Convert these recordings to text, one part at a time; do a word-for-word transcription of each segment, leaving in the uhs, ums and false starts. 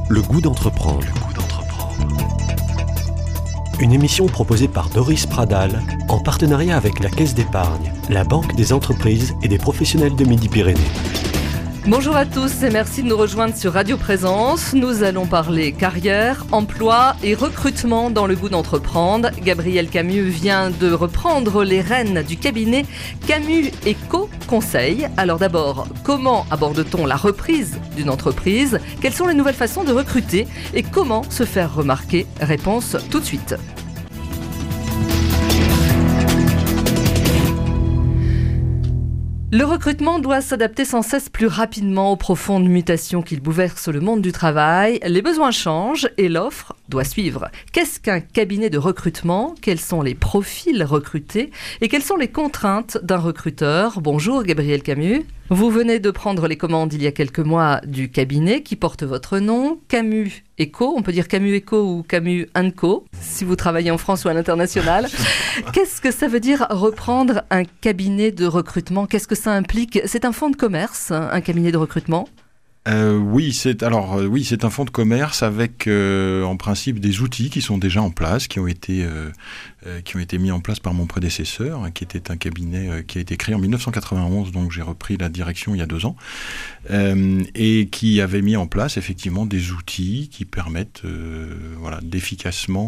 Le goût d'entreprendre. Le goût d'entreprendre. Une émission proposée par Doris Pradal en partenariat avec la Caisse d'épargne, la Banque des entreprises et des professionnels de Midi-Pyrénées. Bonjour à tous et merci de nous rejoindre sur Radio Présence. Nous allons parler carrière, emploi et recrutement dans le goût d'entreprendre. Gabriel Camus vient de reprendre les rênes du cabinet Camus et Co Conseil. Alors d'abord, comment aborde-t-on la reprise d'une entreprise ? Quelles sont les nouvelles façons de recruter et comment se faire remarquer ? Réponse tout de suite. Le recrutement doit s'adapter sans cesse plus rapidement aux profondes mutations qui bouleversent le monde du travail. Les besoins changent et l'offre doit suivre. Qu'est-ce qu'un cabinet de recrutement ? Quels sont les profils recrutés ? Et quelles sont les contraintes d'un recruteur ? Bonjour Gabriel Camus. Vous venez de prendre les commandes il y a quelques mois du cabinet qui porte votre nom, Camus et Co. On peut dire Camus et Co ou Camus and Co, si vous travaillez en France ou à l'international. Qu'est-ce que ça veut dire reprendre un cabinet de recrutement ? Qu'est-ce que ça implique ? C'est un fonds de commerce, un cabinet de recrutement ? Euh, oui, c'est alors euh, oui, c'est un fonds de commerce avec euh, en principe des outils qui sont déjà en place, qui ont été euh, euh, qui ont été mis en place par mon prédécesseur, hein, qui était un cabinet euh, qui a été créé en dix-neuf cent quatre-vingt-onze, donc j'ai repris la direction il y a deux ans, euh, et qui avait mis en place effectivement des outils qui permettent euh, voilà d'efficacement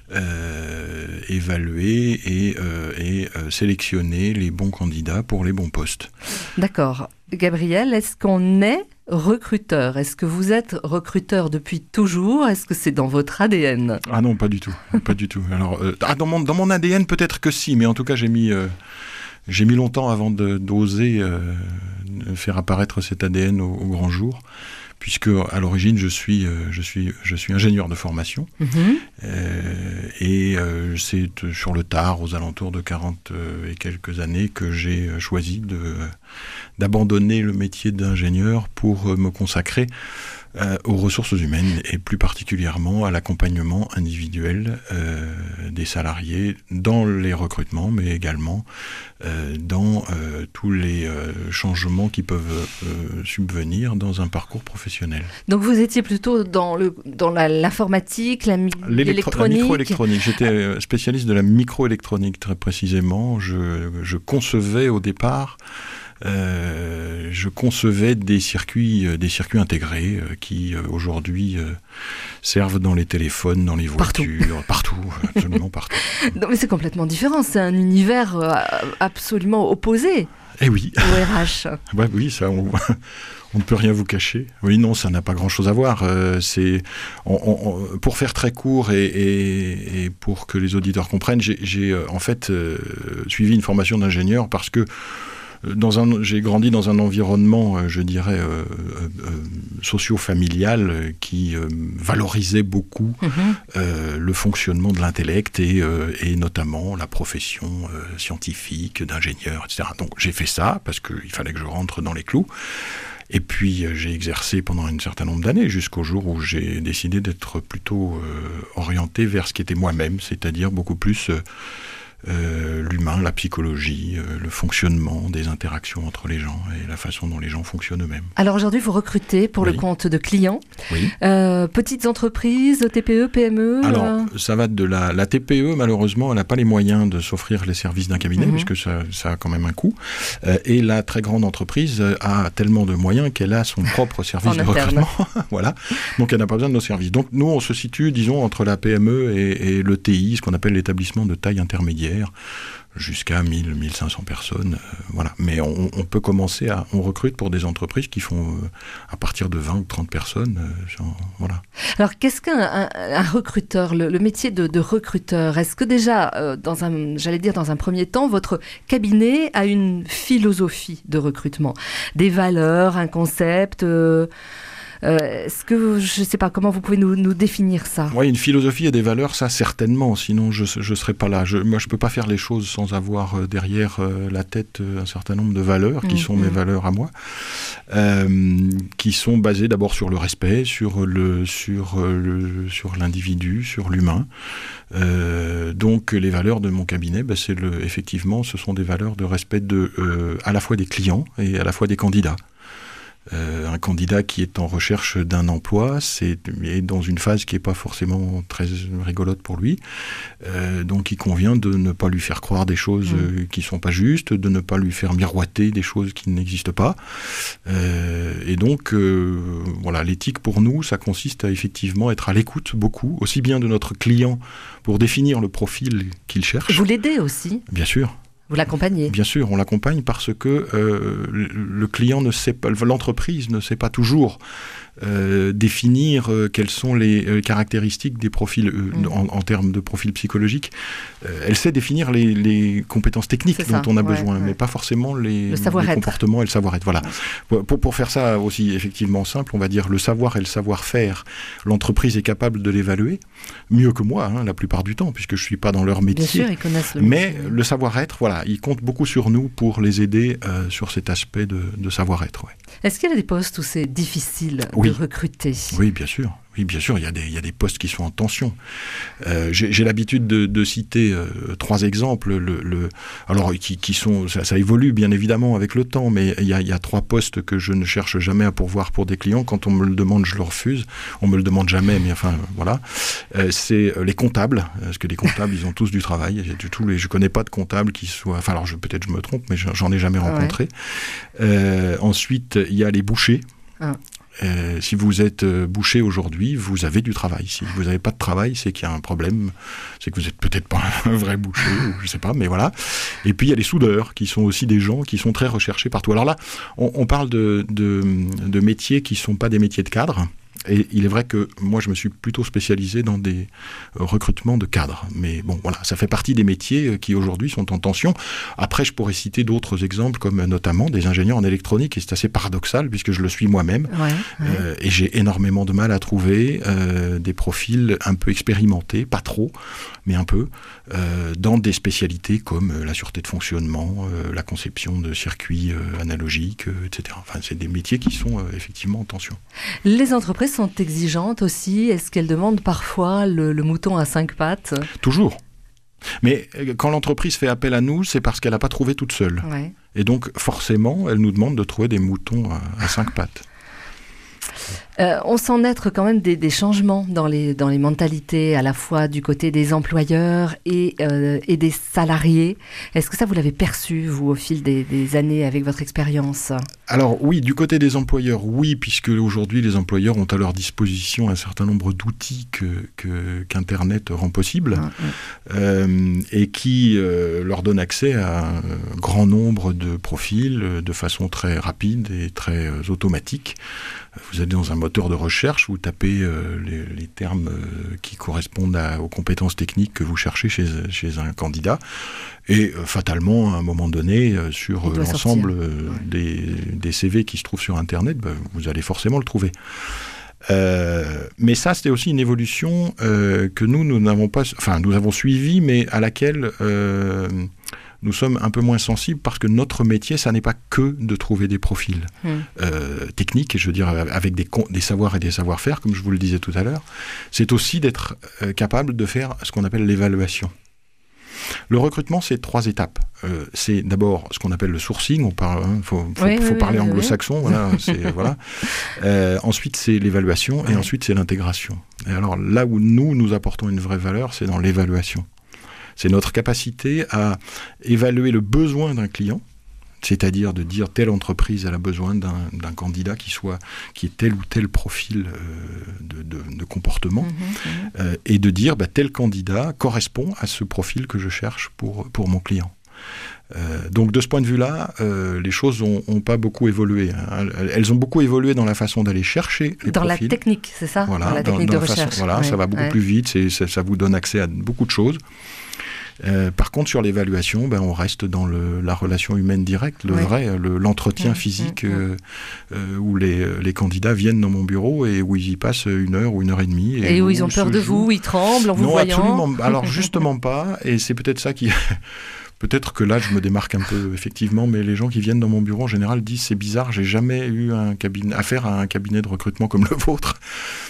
euh, évaluer et, euh, et euh, sélectionner les bons candidats pour les bons postes. D'accord. Gabriel, est-ce qu'on est recruteur ? Est-ce que vous êtes recruteur depuis toujours ? Est-ce que c'est dans votre A D N ? Ah non, pas du tout, pas du tout. Alors, euh, ah, dans mon dans mon A D N peut-être que si, mais en tout cas j'ai mis euh, j'ai mis longtemps avant de, d'oser euh, faire apparaître cet A D N au, au grand jour, puisque à l'origine je suis euh, je suis je suis ingénieur de formation, mmh. euh, et euh, c'est sur le tard, aux alentours de quarante et quelques années, que j'ai choisi de d'abandonner le métier d'ingénieur pour me consacrer euh, aux ressources humaines et plus particulièrement à l'accompagnement individuel euh, des salariés dans les recrutements, mais également euh, dans euh, tous les euh, changements qui peuvent euh, subvenir dans un parcours professionnel. Donc vous étiez plutôt dans, le, dans la, l'informatique, la, mi- l'électronique. La microélectronique. J'étais spécialiste de la microélectronique très précisément. Je, je concevais au départ Euh, je concevais des circuits, euh, des circuits intégrés euh, qui euh, aujourd'hui euh, servent dans les téléphones, dans les voitures, partout, partout absolument partout. Non, mais c'est complètement différent, c'est un univers euh, absolument opposé. Eh oui. Au R H. Ouais, oui, ça, on, on ne peut rien vous cacher. Oui, non, ça n'a pas grand-chose à voir. Euh, c'est, on, on, pour faire très court et, et, et pour que les auditeurs comprennent, j'ai, j'ai euh, en fait euh, suivi une formation d'ingénieur parce que Dans un, j'ai grandi dans un environnement, euh, je dirais, euh, euh, socio-familial euh, qui euh, valorisait beaucoup mmh. euh, le fonctionnement de l'intellect et, euh, et notamment la profession euh, scientifique, d'ingénieur, et cetera. Donc j'ai fait ça parce qu'il fallait que je rentre dans les clous. Et puis euh, j'ai exercé pendant un certain nombre d'années jusqu'au jour où j'ai décidé d'être plutôt euh, orienté vers ce qui était moi-même, c'est-à-dire beaucoup plus euh, Euh, l'humain, la psychologie, euh, le fonctionnement des interactions entre les gens et la façon dont les gens fonctionnent eux-mêmes. Alors aujourd'hui, vous recrutez pour oui. le compte de clients, oui. euh, petites entreprises, T P E, P M E. Alors, euh... ça va de la, la T P E, malheureusement, elle n'a pas les moyens de s'offrir les services d'un cabinet, mm-hmm. puisque ça, ça a quand même un coût. Euh, et la très grande entreprise a tellement de moyens qu'elle a son propre service de recrutement. Voilà. Donc, elle n'a pas besoin de nos services. Donc, nous, on se situe, disons, entre la P M E et, et l'E T I, ce qu'on appelle l'établissement de taille intermédiaire, jusqu'à mille, mille cinq cents personnes, euh, voilà. Mais on, on peut commencer à, on recrute pour des entreprises qui font euh, à partir de vingt ou trente personnes, euh, genre, voilà. Alors, qu'est-ce qu'un un, un recruteur, le, le métier de, de recruteur ? Est-ce que déjà, euh, dans un, j'allais dire dans un premier temps, votre cabinet a une philosophie de recrutement, des valeurs, un concept euh, Euh, est-ce que, je ne sais pas, comment vous pouvez nous, nous définir ça ? Oui, une philosophie et des valeurs, ça certainement, sinon je ne serais pas là. Je, moi, je ne peux pas faire les choses sans avoir euh, derrière euh, la tête euh, un certain nombre de valeurs, qui mmh, sont mmh. mes valeurs à moi, euh, qui sont basées d'abord sur le respect, sur, le, sur, le, sur l'individu, sur l'humain. Euh, donc les valeurs de mon cabinet, ben, c'est le, effectivement, ce sont des valeurs de respect de, euh, à la fois des clients et à la fois des candidats. Euh, un candidat qui est en recherche d'un emploi, c'est est dans une phase qui n'est pas forcément très rigolote pour lui. Euh, donc il convient de ne pas lui faire croire des choses mmh. euh, qui ne sont pas justes, de ne pas lui faire miroiter des choses qui n'existent pas. Euh, et donc, euh, voilà, l'éthique pour nous, ça consiste à effectivement être à l'écoute beaucoup, aussi bien de notre client pour définir le profil qu'il cherche. Vous l'aidez aussi ? Bien sûr. Vous l'accompagnez ? Bien sûr, on l'accompagne parce que euh, le client ne sait pas, l'entreprise ne sait pas toujours euh, définir euh, quelles sont les euh, caractéristiques des profils euh, mmh. en, en termes de profil psychologique. Euh, elle sait définir les, les compétences techniques C'est dont ça. on a ouais, besoin, ouais. mais pas forcément les, le les comportements et le savoir-être. Voilà. Ouais. Pour, pour faire ça aussi effectivement simple, on va dire le savoir et le savoir-faire. L'entreprise est capable de l'évaluer mieux que moi, hein, la plupart du temps, puisque je suis pas dans leur métier. Bien sûr, ils connaissent le mais métier. Le savoir-être, voilà, ils comptent beaucoup sur nous pour les aider euh, sur cet aspect de, de savoir-être. Ouais. Est-ce qu'il y a des postes où c'est difficile oui. de recruter ? Oui, bien sûr. Oui, bien sûr, il y a des, il y a des postes qui sont en tension. Euh, j'ai, j'ai l'habitude de, de citer euh, trois exemples, le, le, alors qui, qui sont, ça, ça évolue bien évidemment avec le temps, mais il y, a, il y a trois postes que je ne cherche jamais à pourvoir pour des clients. Quand on me le demande, je le refuse. On me le demande jamais, mais enfin voilà. Euh, c'est les comptables, parce que les comptables, ils ont tous du travail. Du tout, les, je connais pas de comptable qui soit, enfin alors je, peut-être je me trompe, mais j'en ai jamais rencontré. Ouais. Euh, ensuite, il y a les bouchers. Ah. Euh, si vous êtes euh, boucher aujourd'hui, vous avez du travail. Si vous n'avez pas de travail, c'est qu'il y a un problème. C'est que vous n'êtes peut-être pas un vrai boucher, ou je ne sais pas, mais voilà. Et puis il y a les soudeurs, qui sont aussi des gens qui sont très recherchés partout. Alors là, on, on parle de, de, de métiers qui ne sont pas des métiers de cadre. Et il est vrai que moi, je me suis plutôt spécialisé dans des recrutements de cadres. Mais bon, voilà, ça fait partie des métiers qui aujourd'hui sont en tension. Après, je pourrais citer d'autres exemples, comme notamment des ingénieurs en électronique. Et c'est assez paradoxal, puisque je le suis moi-même. Ouais, ouais. Euh, et j'ai énormément de mal à trouver euh, des profils un peu expérimentés, pas trop, mais un peu, euh, dans des spécialités comme la sûreté de fonctionnement, euh, la conception de circuits euh, analogiques, euh, et cetera. Enfin, c'est des métiers qui sont euh, effectivement en tension. Les entreprises sont exigeantes aussi. Est-ce qu'elles demandent parfois le, le mouton à cinq pattes ? Toujours. Mais quand l'entreprise fait appel à nous, c'est parce qu'elle n'a pas trouvé toute seule. Ouais. Et donc, forcément, elle nous demande de trouver des moutons à, à cinq pattes. Euh, on sent naître quand même des, des changements dans les, dans les mentalités, à la fois du côté des employeurs et, euh, et des salariés. Est-ce que ça, vous l'avez perçu, vous, au fil des, des années avec votre expérience ? Alors oui, du côté des employeurs, oui, puisque aujourd'hui, les employeurs ont à leur disposition un certain nombre d'outils que, que, qu'Internet rend possible ah, oui. euh, et qui euh, leur donnent accès à un grand nombre de profils de façon très rapide et très euh, automatique. Vous êtes dans un moteur de recherche, vous tapez euh, les, les termes euh, qui correspondent à, aux compétences techniques que vous cherchez chez, chez un candidat. Et euh, fatalement, à un moment donné, euh, sur euh, l'ensemble euh, des, des C V qui se trouvent sur Internet, bah, vous allez forcément le trouver. Euh, mais ça, c'était aussi une évolution euh, que nous, nous n'avons pas, enfin, nous avons suivi, mais à laquelle euh, nous sommes un peu moins sensibles parce que notre métier, ça n'est pas que de trouver des profils mmh. euh, techniques, je veux dire, avec des, des savoirs et des savoir-faire, comme je vous le disais tout à l'heure. C'est aussi d'être euh, capable de faire ce qu'on appelle l'évaluation. Le recrutement, c'est trois étapes. Euh, c'est d'abord ce qu'on appelle le sourcing. On parle, hein, faut, faut, oui, faut oui, parler oui, anglo-saxon. Oui. Voilà, c'est, voilà. Euh, ensuite, c'est l'évaluation et oui. ensuite, c'est l'intégration. Et alors, là où nous, nous apportons une vraie valeur, c'est dans l'évaluation. C'est notre capacité à évaluer le besoin d'un client, c'est-à-dire de dire telle entreprise elle a besoin d'un, d'un candidat qui soit qui ait tel ou tel profil euh, de, de, de comportement, mmh, euh, et de dire bah, tel candidat correspond à ce profil que je cherche pour, pour mon client. Euh, donc de ce point de vue-là, euh, les choses n'ont pas beaucoup évolué. Hein. Elles ont beaucoup évolué dans la façon d'aller chercher les dans profils. Dans la technique, c'est ça ? Voilà, dans la dans, technique dans de la recherche. Façon, voilà, ouais, ça va beaucoup ouais. plus vite, c'est, ça, ça vous donne accès à beaucoup de choses. Euh, par contre, sur l'évaluation, ben, on reste dans le, la relation humaine directe, le oui. vrai, le, l'entretien mmh, physique mmh, euh, euh, où les, les candidats viennent dans mon bureau et où ils y passent une heure ou une heure et demie. Et, et où ils ont peur de vous, où ils tremblent en vous non, voyant. Non, absolument. Alors justement pas, et c'est peut-être ça qui... Peut-être que là, je me démarque un peu, effectivement, mais les gens qui viennent dans mon bureau, en général, disent « c'est bizarre, j'ai jamais eu un cabinet, affaire à un cabinet de recrutement comme le vôtre ».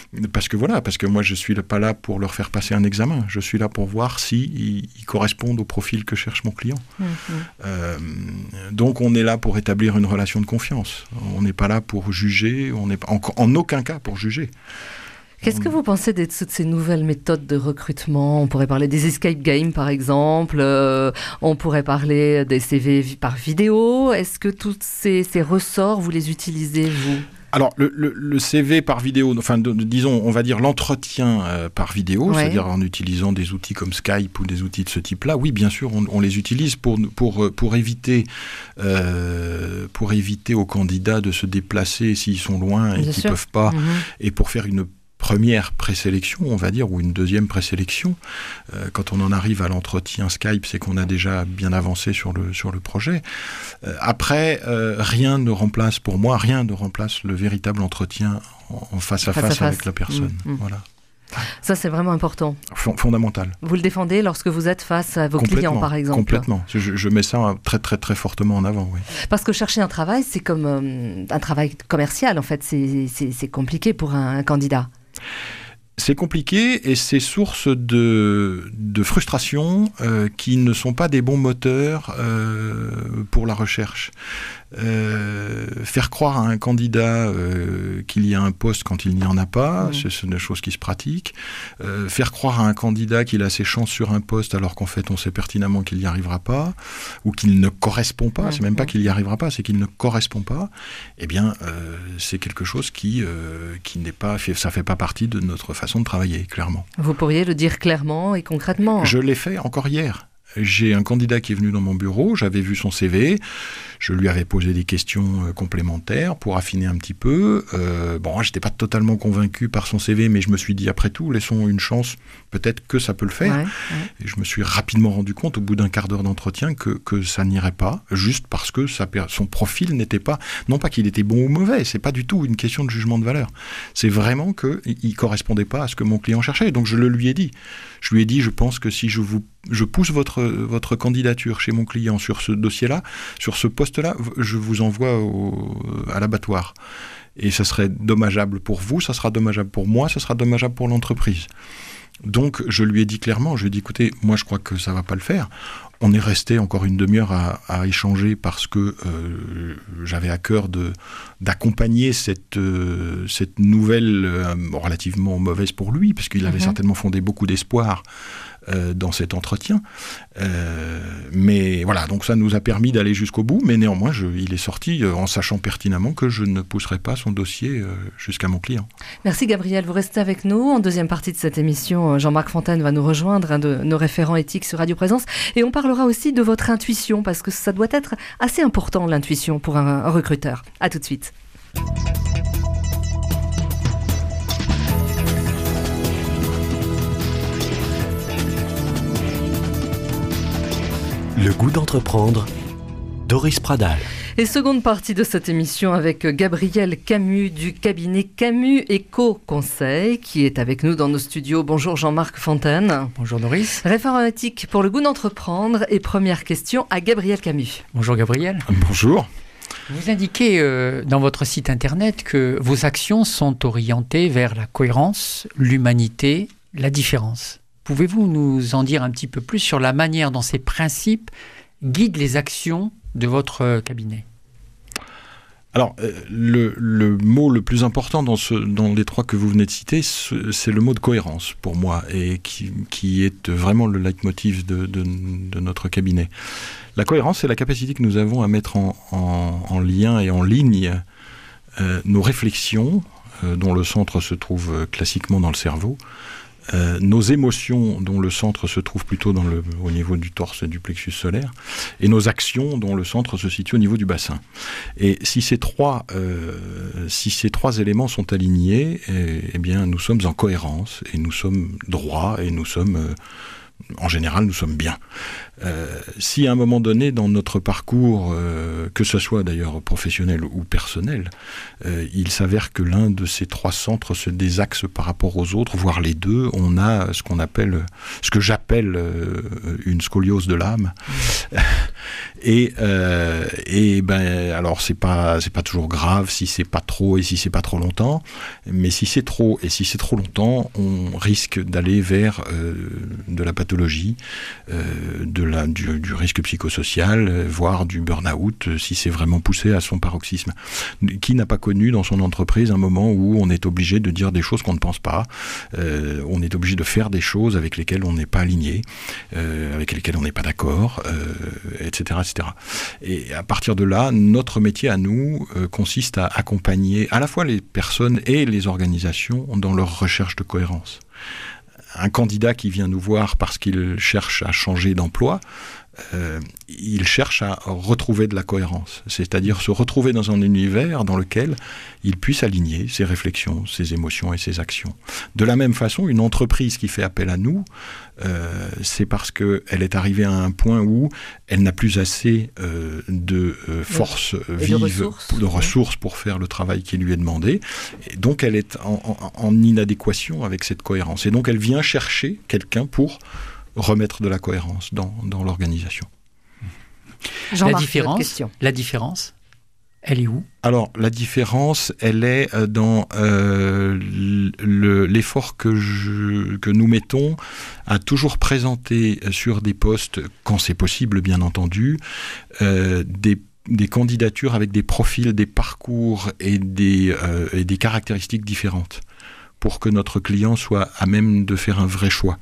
Parce que voilà, parce que moi je suis pas là pour leur faire passer un examen, je suis là pour voir si ils, ils correspondent au profil que cherche mon client. Mmh. Euh, donc on est là pour établir une relation de confiance. On n'est pas là pour juger, on n'est en, en aucun cas pour juger. Qu'est-ce que vous pensez de toutes ces nouvelles méthodes de recrutement ? On pourrait parler des escape games, par exemple. Euh, on pourrait parler des C V par vidéo. Est-ce que tous ces, ces ressorts, vous les utilisez, vous ? Alors, le, le, le C V par vidéo, enfin, de, de, disons, on va dire l'entretien euh, par vidéo, ouais. c'est-à-dire en utilisant des outils comme Skype ou des outils de ce type-là, oui, bien sûr, on, on les utilise pour, pour, pour, éviter, euh, pour éviter aux candidats de se déplacer s'ils sont loin et qu'ils ne peuvent pas, mmh. et pour faire une première présélection, on va dire, ou une deuxième présélection. Euh, quand on en arrive à l'entretien Skype, c'est qu'on a déjà bien avancé sur le, sur le projet. Euh, après, euh, rien ne remplace, pour moi, rien ne remplace le véritable entretien en, en face à face, face, à face avec la personne. Mmh, mmh. Voilà. Ça, c'est vraiment important. F- fondamental. Vous le défendez lorsque vous êtes face à vos clients, par exemple. Complètement. Je, je mets ça très, très, très fortement en avant, oui. Parce que chercher un travail, c'est comme euh, un travail commercial, en fait. C'est, c'est, c'est compliqué pour un, un candidat. C'est compliqué et c'est source de, de frustration euh, qui ne sont pas des bons moteurs euh, pour la recherche. Euh, faire croire à un candidat euh, qu'il y a un poste quand il n'y en a pas, mmh. c'est, c'est une chose qui se pratique. Euh, faire croire à un candidat qu'il a ses chances sur un poste alors qu'en fait on sait pertinemment qu'il n'y arrivera pas ou qu'il ne correspond pas, mmh. c'est même pas qu'il n'y arrivera pas, c'est qu'il ne correspond pas, eh bien euh, c'est quelque chose qui, euh, qui n'est pas, ça fait pas partie de notre façon de travailler, clairement. Vous pourriez le dire clairement et concrètement. Je l'ai fait encore hier. J'ai un candidat qui est venu dans mon bureau, j'avais vu son C V, je lui avais posé des questions euh, complémentaires pour affiner un petit peu. Euh, bon, j'étais pas totalement convaincu par son C V, mais je me suis dit, après tout, laissons une chance, peut-être que ça peut le faire. Ouais, ouais. Et je me suis rapidement rendu compte, au bout d'un quart d'heure d'entretien, que, que ça n'irait pas, juste parce que ça, son profil n'était pas... Non pas qu'il était bon ou mauvais, c'est pas du tout une question de jugement de valeur. C'est vraiment qu'il ne correspondait pas à ce que mon client cherchait. Donc je le lui ai dit. Je lui ai dit, je pense que si je vous je pousse votre, votre candidature chez mon client sur ce dossier-là, sur ce poste-là, je vous envoie au, à l'abattoir. Et ça serait dommageable pour vous, ça sera dommageable pour moi, ça sera dommageable pour l'entreprise. Donc, je lui ai dit clairement, je lui ai dit, écoutez, moi je crois que ça ne va pas le faire. On est resté encore une demi-heure à, à échanger parce que euh, j'avais à cœur de, d'accompagner cette, euh, cette nouvelle euh, relativement mauvaise pour lui, parce qu'il avait mmh. certainement fondé beaucoup d'espoir euh, dans cet entretien. Euh, mais voilà, donc ça nous a permis d'aller jusqu'au bout, mais néanmoins, je, il est sorti euh, en sachant pertinemment que je ne pousserai pas son dossier euh, jusqu'à mon client. Merci Gabriel, vous restez avec nous. En deuxième partie de cette émission, Jean-Marc Fontaine va nous rejoindre, un de nos référents éthiques sur Radio Présence, et on parlera aussi de votre intuition, parce que ça doit être assez important, l'intuition, pour un, un recruteur. À tout de suite. Le goût d'entreprendre, Doris Pradal. Et seconde partie de cette émission avec Gabriel Camus du cabinet Camus Éco Conseil qui est avec nous dans nos studios. Bonjour Jean-Marc Fontaine. Bonjour Doris. Référent éthique pour le goût d'entreprendre. Et première question à Gabriel Camus. Bonjour Gabriel. Bonjour. Vous indiquez euh, dans votre site internet que vos actions sont orientées vers la cohérence, l'humanité, la différence. Pouvez-vous nous en dire un petit peu plus sur la manière dont ces principes guident les actions de votre cabinet ? Alors, euh, le, le mot le plus important dans, ce, dans les trois que vous venez de citer, c'est le mot de cohérence pour moi, et qui, qui est vraiment le leitmotiv de, de, de notre cabinet. La cohérence, c'est la capacité que nous avons à mettre en, en, en lien et en ligne euh, nos réflexions, euh, dont le centre se trouve euh, classiquement dans le cerveau, Euh, nos émotions dont le centre se trouve plutôt dans le, au niveau du torse et du plexus solaire, et nos actions dont le centre se situe au niveau du bassin. Et si ces trois, euh, si ces trois éléments sont alignés, eh, eh bien nous sommes en cohérence, et nous sommes droits, et nous sommes euh, En général, nous sommes bien. Euh, si à un moment donné, dans notre parcours, euh, que ce soit d'ailleurs professionnel ou personnel, euh, il s'avère que l'un de ces trois centres se désaxe par rapport aux autres, voire les deux, on a ce qu'on appelle, ce que j'appelle euh, une scoliose de l'âme. et euh, et ben alors c'est pas c'est pas toujours grave si c'est pas trop et si c'est pas trop longtemps, mais si c'est trop et si c'est trop longtemps, on risque d'aller vers euh, de la pathologie, euh, de la, du, du risque psychosocial, euh, voire du burn-out, euh, si c'est vraiment poussé à son paroxysme. Qui n'a pas connu dans son entreprise un moment où on est obligé de dire des choses qu'on ne pense pas, euh, on est obligé de faire des choses avec lesquelles on n'est pas aligné, euh, avec lesquelles on n'est pas d'accord, euh, et cetera, et cetera. Et à partir de là, notre métier à nous euh, consiste à accompagner à la fois les personnes et les organisations dans leur recherche de cohérence. Un candidat qui vient nous voir parce qu'il cherche à changer d'emploi, euh, il cherche à retrouver de la cohérence, c'est-à-dire se retrouver dans un univers dans lequel il puisse aligner ses réflexions, ses émotions et ses actions. De la même façon, une entreprise qui fait appel à nous, euh, c'est parce qu'elle est arrivée à un point où elle n'a plus assez euh, de euh, force et vive, de ressources, de ressources pour faire le travail qui lui est demandé. Et donc elle est en, en, en inadéquation avec cette cohérence. Et donc elle vient chercher quelqu'un pour remettre de la cohérence dans, dans l'organisation. La différence, la différence, elle est où ? Alors, la différence, elle est dans euh, le, l'effort que, je, que nous mettons à toujours présenter sur des postes, quand c'est possible, bien entendu, euh, des des candidatures avec des profils, des parcours et des, euh, et des caractéristiques différentes, pour que notre client soit à même de faire un vrai choix.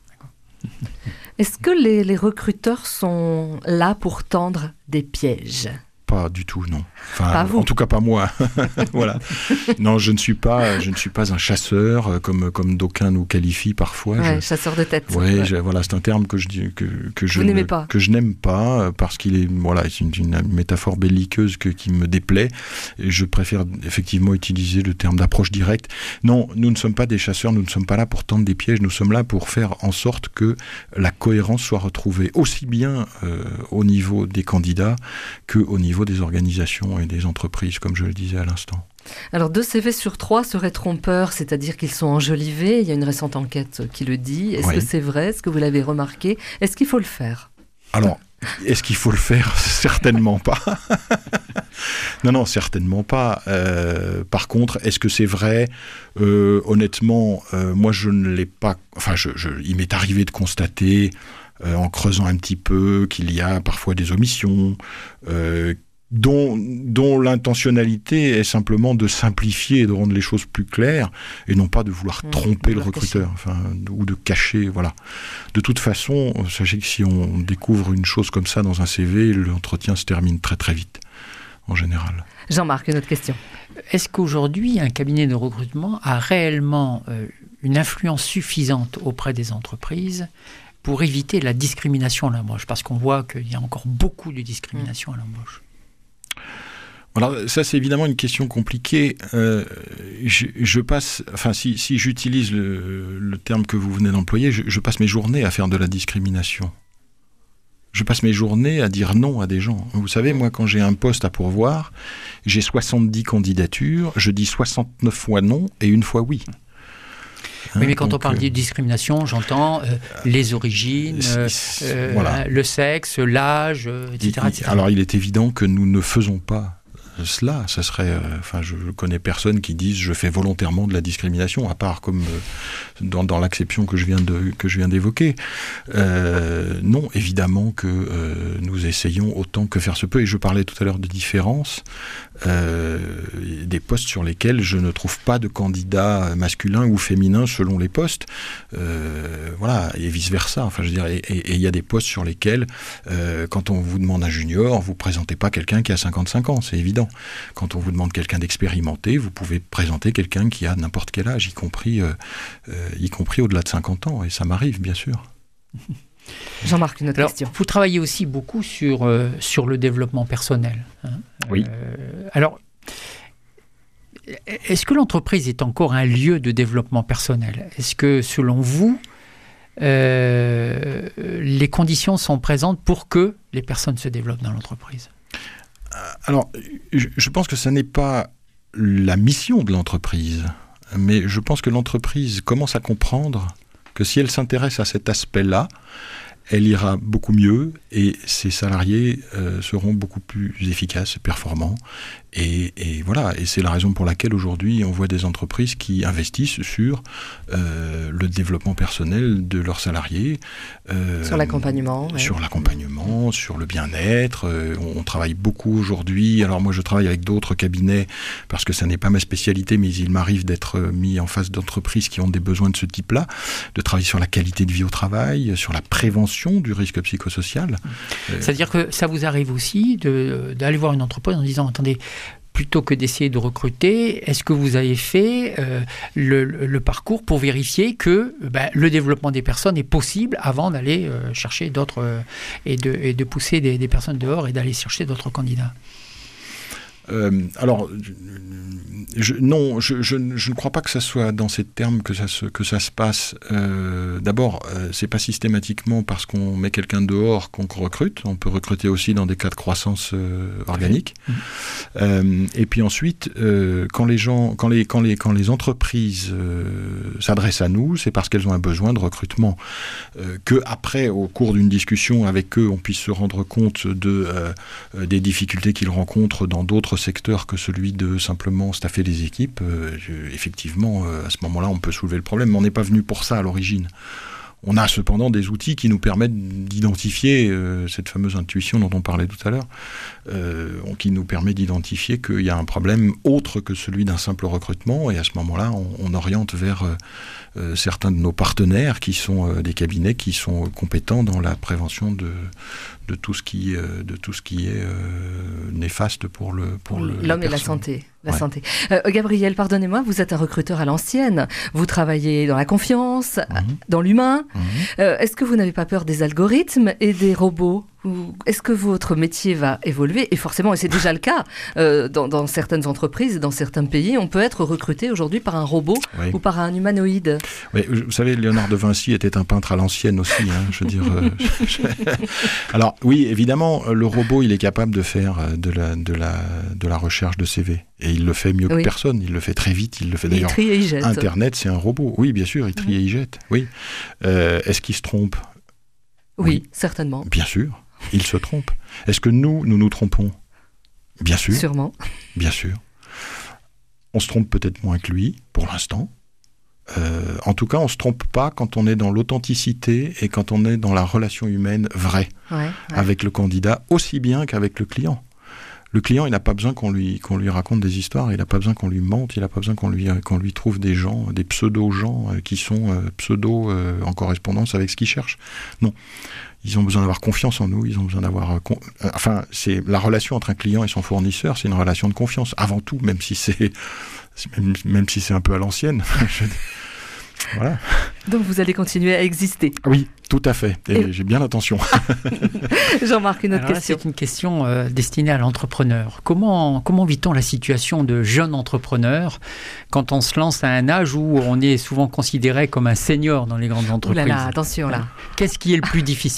Est-ce que les, les recruteurs sont là pour tendre des pièges ? Pas du tout, non. Enfin, pas vous. En tout cas, pas moi. Voilà. Non, je ne suis pas, je ne suis pas un chasseur, comme, comme d'aucuns nous qualifient parfois. Ouais, je... chasseur de tête. Ouais, je, voilà, c'est un terme que je, que, que je, vous ne, pas. que je n'aime pas, parce qu'il est, voilà, c'est une, une métaphore belliqueuse que, qui me déplaît. Et je préfère effectivement utiliser le terme d'approche directe. Non, nous ne sommes pas des chasseurs, nous ne sommes pas là pour tendre des pièges, nous sommes là pour faire en sorte que la cohérence soit retrouvée, aussi bien euh, au niveau des candidats qu'au niveau des organisations et des entreprises, comme je le disais à l'instant. Alors, deux C V sur trois seraient trompeurs, c'est-à-dire qu'ils sont enjolivés. Il y a une récente enquête qui le dit. Est-ce oui. que c'est vrai ? Est-ce que vous l'avez remarqué ? Est-ce qu'il faut le faire ? Alors, est-ce qu'il faut le faire ? Certainement pas. Non, non, certainement pas. Euh, par contre, est-ce que c'est vrai ? euh, Honnêtement, euh, moi, je ne l'ai pas... Enfin, je, je, il m'est arrivé de constater, euh, en creusant un petit peu, qu'il y a parfois des omissions, euh, Dont, dont l'intentionnalité est simplement de simplifier et de rendre les choses plus claires, et non pas de vouloir mmh, tromper le recruteur, enfin, ou de cacher, voilà. De toute façon, sachez que si on découvre une chose comme ça dans un C V, l'entretien se termine très très vite, en général. Jean-Marc, une autre question. Est-ce qu'aujourd'hui, un cabinet de recrutement a réellement euh, une influence suffisante auprès des entreprises pour éviter la discrimination à l'embauche ? Parce qu'on voit qu'il y a encore beaucoup de discrimination mmh. à l'embauche. Alors ça, c'est évidemment une question compliquée. Euh, je, je passe, enfin si, si j'utilise le, le terme que vous venez d'employer, je, je passe mes journées à faire de la discrimination. Je passe mes journées à dire non à des gens. Vous savez, moi, quand j'ai un poste à pourvoir, j'ai soixante-dix candidatures, je dis soixante-neuf fois non et une fois oui. Oui, mais quand Donc, on parle de discrimination, j'entends euh, les origines, euh, euh, voilà. le sexe, l'âge, euh, et cetera, il, et cetera. Alors, il est évident que nous ne faisons pas cela. Ça serait, enfin, euh, je connais personne qui dise je fais volontairement de la discrimination, à part comme euh, dans, dans l'acception que je viens de que je viens d'évoquer. Euh, non, évidemment que euh, nous essayons autant que faire se peut. Et je parlais tout à l'heure de différence. Euh, des postes sur lesquels je ne trouve pas de candidats masculins ou féminins selon les postes, euh, voilà, et vice versa. Enfin, je veux dire, et il y a des postes sur lesquels, euh, quand on vous demande un junior, vous présentez pas quelqu'un qui a cinquante-cinq ans, c'est évident. Quand on vous demande quelqu'un d'expérimenté, vous pouvez présenter quelqu'un qui a n'importe quel âge, y compris, euh, euh, y compris au-delà de cinquante ans, et ça m'arrive, bien sûr. Jean-Marc, une autre alors, question. Vous travaillez aussi beaucoup sur, euh, sur le développement personnel. Hein. Oui. Euh, alors, est-ce que l'entreprise est encore un lieu de développement personnel ? Est-ce que, selon vous, euh, les conditions sont présentes pour que les personnes se développent dans l'entreprise? Alors, je, je pense que ce n'est pas la mission de l'entreprise, mais je pense que l'entreprise commence à comprendre que si elle s'intéresse à cet aspect-là, elle ira beaucoup mieux et ses salariés euh, seront beaucoup plus efficaces et performants. Et, et voilà, et c'est la raison pour laquelle aujourd'hui on voit des entreprises qui investissent sur euh, le développement personnel de leurs salariés. Euh, sur l'accompagnement. Ouais. Sur l'accompagnement, sur le bien-être. Euh, on, on travaille beaucoup aujourd'hui. Alors moi je travaille avec d'autres cabinets parce que ça n'est pas ma spécialité, mais il m'arrive d'être mis en face d'entreprises qui ont des besoins de ce type-là, de travailler sur la qualité de vie au travail, sur la prévention du risque psychosocial. C'est-à-dire que ça vous arrive aussi de, d'aller voir une entreprise en disant, attendez, plutôt que d'essayer de recruter, est-ce que vous avez fait euh, le, le parcours pour vérifier que ben, le développement des personnes est possible avant d'aller euh, chercher d'autres euh, et, de, et de pousser des, des personnes dehors et d'aller chercher d'autres candidats? Euh, alors, je, non, je, je, je ne crois pas que ça soit dans ces termes que ça se, que ça se passe. Euh, d'abord, euh, c'est pas systématiquement parce qu'on met quelqu'un dehors qu'on recrute. On peut recruter aussi dans des cas de croissance euh, organique. Mmh. Euh, et puis ensuite, euh, quand les gens, quand les, quand les, quand les entreprises euh, s'adressent à nous, c'est parce qu'elles ont un besoin de recrutement. Euh, que après, au cours d'une discussion avec eux, on puisse se rendre compte de euh, des difficultés qu'ils rencontrent dans d'autres secteur que celui de simplement staffer les équipes, euh, je, effectivement, euh, à ce moment-là, on peut soulever le problème, mais on n'est pas venu pour ça à l'origine. On a cependant des outils qui nous permettent d'identifier euh, cette fameuse intuition dont on parlait tout à l'heure, euh, qui nous permet d'identifier qu'il y a un problème autre que celui d'un simple recrutement, et à ce moment-là, on, on oriente vers euh, euh, certains de nos partenaires qui sont euh, des cabinets qui sont compétents dans la prévention de, de tout ce qui, euh, de tout ce qui est euh, néfaste pour le pour le, l'homme et la santé. La ouais. santé. Euh, Gabriel, pardonnez-moi, vous êtes un recruteur à l'ancienne. Vous travaillez dans la confiance, mmh. dans l'humain. Mmh. Euh, est-ce que vous n'avez pas peur des algorithmes et des robots ? Ou est-ce que votre métier va évoluer ? Et forcément, et c'est déjà le cas, euh, dans, dans certaines entreprises, dans certains pays, on peut être recruté aujourd'hui par un robot oui. ou par un humanoïde. Oui, vous savez, Léonard de Vinci était un peintre à l'ancienne aussi. Hein, je veux dire. Euh, je... Alors oui, évidemment, le robot, il est capable de faire de la, de la, de la recherche de C V. Et il le fait mieux oui. que personne. Il le fait très vite. Il le fait d'ailleurs. Il trie et il jette. Internet, c'est un robot. Oui, bien sûr, il trie mmh. et il jette. Oui. Euh, est-ce qu'il se trompe ? Oui, oui, certainement. Bien sûr. Il se trompe. Est-ce que nous, nous nous trompons ? Bien sûr. Sûrement. Bien sûr. On se trompe peut-être moins que lui, pour l'instant. Euh, en tout cas, on ne se trompe pas quand on est dans l'authenticité et quand on est dans la relation humaine vraie ouais, ouais. avec le candidat, aussi bien qu'avec le client. Le client, il n'a pas besoin qu'on lui, qu'on lui raconte des histoires, il n'a pas besoin qu'on lui mente, il n'a pas besoin qu'on lui, qu'on lui trouve des gens, des pseudo-gens euh, qui sont euh, pseudo euh, en correspondance avec ce qu'ils cherchent. Non. Ils ont besoin d'avoir confiance en nous, ils ont besoin d'avoir... Euh, con... Enfin, c'est la relation entre un client et son fournisseur, c'est une relation de confiance, avant tout, même si c'est, même, même si c'est un peu à l'ancienne. Voilà. Donc vous allez continuer à exister. Oui, tout à fait. Et, et... j'ai bien l'intention. Jean-Marc, une autre Alors là, question. C'est une question euh, destinée à l'entrepreneur. Comment, comment vit-on la situation de jeune entrepreneur quand on se lance à un âge où on est souvent considéré comme un senior dans les grandes entreprises ? Ouh là là, attention là. Qu'est-ce qui est le plus difficile ?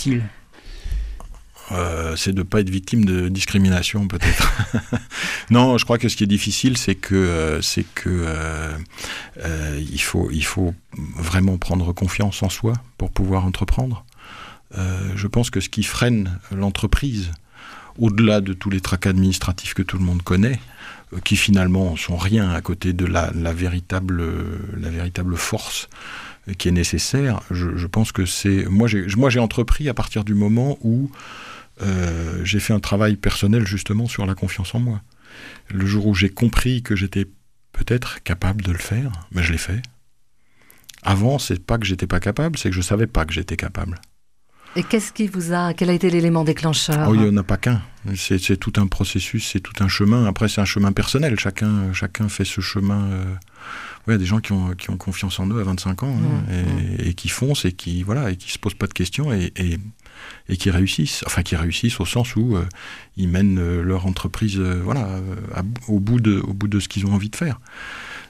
Euh, c'est de ne pas être victime de discrimination, peut-être. Non, je crois que ce qui est difficile, c'est que, euh, c'est que euh, euh, il faut, il faut vraiment prendre confiance en soi pour pouvoir entreprendre. Euh, je pense que ce qui freine l'entreprise, au-delà de tous les tracas administratifs que tout le monde connaît, euh, qui finalement sont rien à côté de la, la, véritable, la véritable force euh, qui est nécessaire, je, je pense que c'est... Moi j'ai, moi, j'ai entrepris à partir du moment où Euh, j'ai fait un travail personnel justement sur la confiance en moi. Le jour où j'ai compris que j'étais peut-être capable de le faire, ben je l'ai fait. Avant, c'est pas que j'étais pas capable, c'est que je savais pas que j'étais capable. Et qu'est-ce qui vous a... Quel a été l'élément déclencheur ? Oh, il n'y en a pas qu'un. C'est, c'est tout un processus, c'est tout un chemin. Après, c'est un chemin personnel. Chacun, chacun fait ce chemin... Euh... Ouais, il y a des gens qui ont, qui ont confiance en eux à vingt-cinq ans, hein, mmh, et, mmh. et qui foncent et qui voilà, et qui se posent pas de questions et, et, et qui réussissent. Enfin, qui réussissent au sens où euh, ils mènent euh, leur entreprise euh, voilà, à, au, bout de, au bout de ce qu'ils ont envie de faire.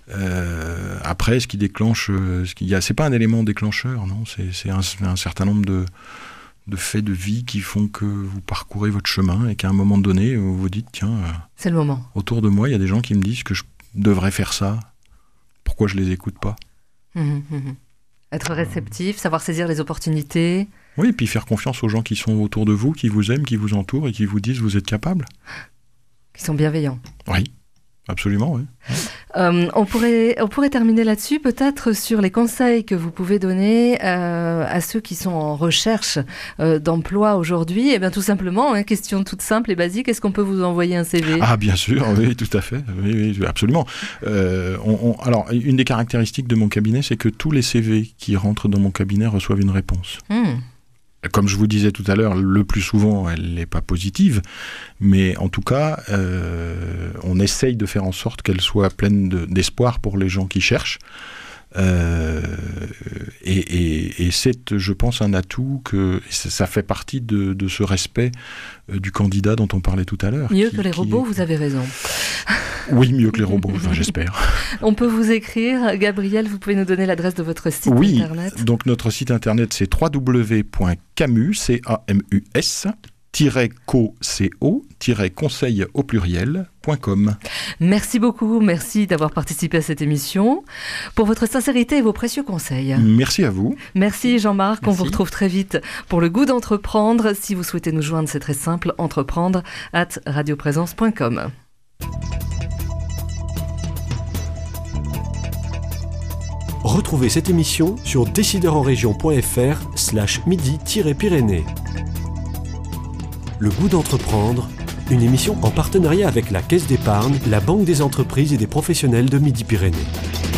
Euh, après, ce qui déclenche, ce qu'il y a, c'est pas un élément déclencheur, non, c'est, c'est un, un certain nombre de, de faits de vie qui font que vous parcourez votre chemin et qu'à un moment donné, vous vous dites, tiens, euh, c'est le moment. Autour de moi, il y a des gens qui me disent que je devrais faire ça. Pourquoi je les écoute pas ? Mmh, mmh. Être réceptif, savoir saisir les opportunités. Oui, et puis faire confiance aux gens qui sont autour de vous, qui vous aiment, qui vous entourent et qui vous disent vous êtes capable. Qui sont bienveillants. Oui. Absolument, oui. Euh, on, pourrait, on pourrait terminer là-dessus, peut-être sur les conseils que vous pouvez donner euh, à ceux qui sont en recherche euh, d'emploi aujourd'hui. Eh bien, tout simplement, hein, question toute simple et basique, est-ce qu'on peut vous envoyer un C V ? Ah, bien sûr, oui, tout à fait. Oui, oui, absolument. Euh, on, on, alors, une des caractéristiques de mon cabinet, c'est que tous les C V qui rentrent dans mon cabinet reçoivent une réponse. Mmh. Comme je vous disais tout à l'heure, le plus souvent, elle n'est pas positive, mais en tout cas, euh, on essaye de faire en sorte qu'elle soit pleine de, d'espoir pour les gens qui cherchent. Euh, et, et, et c'est, je pense, un atout que ça fait partie de, de ce respect euh, du candidat dont on parlait tout à l'heure. Mieux qui, que les robots, est... vous avez raison. Oui, mieux que les robots, enfin, j'espère. On peut vous écrire. Gabriel, vous pouvez nous donner l'adresse de votre site oui, internet ? Oui, donc notre site internet, c'est w w w point camus, C A M U S, co, co, conseil au pluriel, point com. Merci beaucoup, merci d'avoir participé à cette émission, pour votre sincérité et vos précieux conseils. Merci à vous. Merci Jean-Marc, merci. On vous retrouve très vite pour le goût d'entreprendre. Si vous souhaitez nous joindre, c'est très simple, entreprendre arobase radioprésence point com. Retrouvez cette émission sur décideurenrégion.fr slash midi-pyrénées. Le goût d'entreprendre, une émission en partenariat avec la Caisse d'épargne, la Banque des entreprises et des professionnels de Midi-Pyrénées.